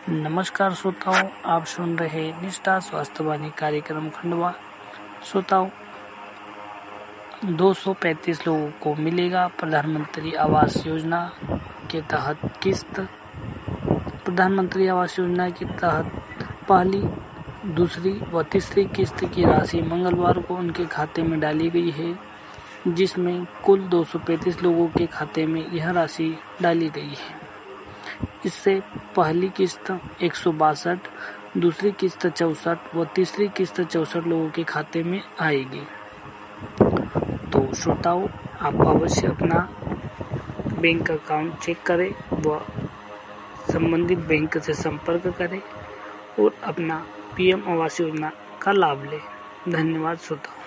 नमस्कार श्रोताओं, आप सुन रहे निष्ठा स्वास्थ्य वाणी कार्यक्रम खंडवा। श्रोताओं, 235 लोगों को मिलेगा प्रधानमंत्री आवास योजना के तहत किस्त। प्रधानमंत्री आवास योजना के तहत पहली, दूसरी व तीसरी किस्त की राशि मंगलवार को उनके खाते में डाली गई है, जिसमें कुल 235 लोगों के खाते में यह राशि डाली गई है। इससे पहली किस्त 162, दूसरी किस्त 64 व तीसरी किस्त 64 लोगों के खाते में आएगी। तो श्रोताओं, आप अवश्य अपना बैंक अकाउंट चेक करें व संबंधित बैंक से संपर्क करें और अपना पीएम आवास योजना का लाभ लें। धन्यवाद श्रोताओं।